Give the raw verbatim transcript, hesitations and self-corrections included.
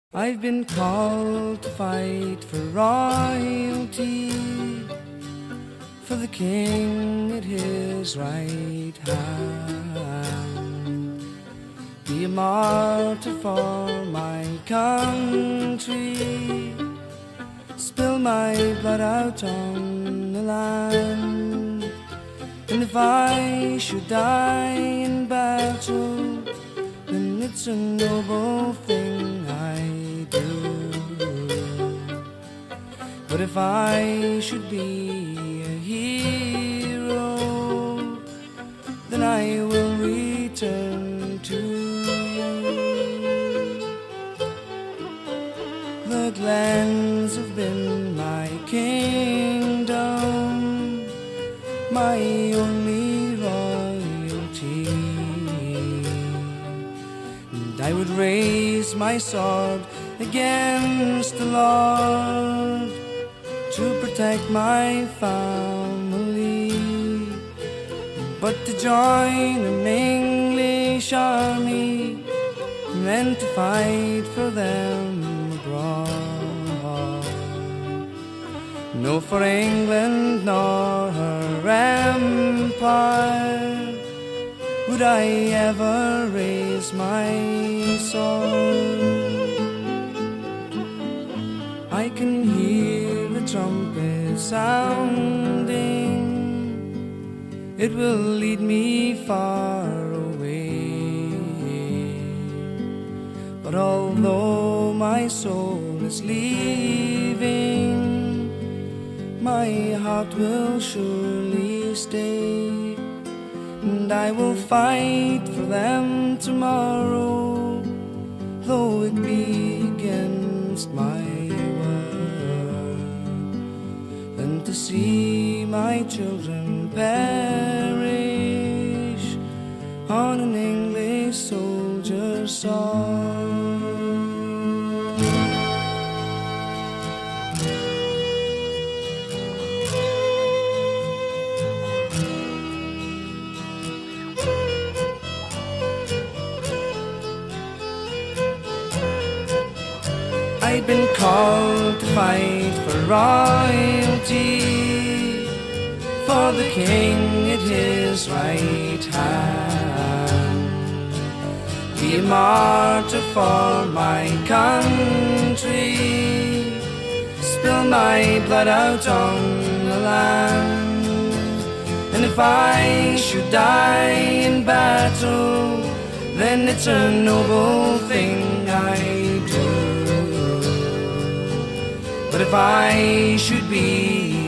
I've been called to fight for royalty, for the king at his right hand. Be a martyr for my country, spill my blood out on the land. And if I should die in battle, then it's a noble thing I do. But if I should be a hero, then I will return to you. The Glens have been my kingdom, my only royalty. And I would raise my sword against the Lord to protect my family. But to join an English army meant to fight for them abroad. No, for England nor her empire would I ever raise my sword. I can hear a trumpet sounding, it will lead me far away. But although my soul is leaving, my heart will surely stay. And I will fight for them tomorrow, though it be against my will. Than to see my children perish on an English soldier's sword. I've been called to fight for royalty, for the king at his right hand. Be a martyr for my country, spill my blood out on the land. And if I should die in battle, then it's a noble thing I do. But if I should be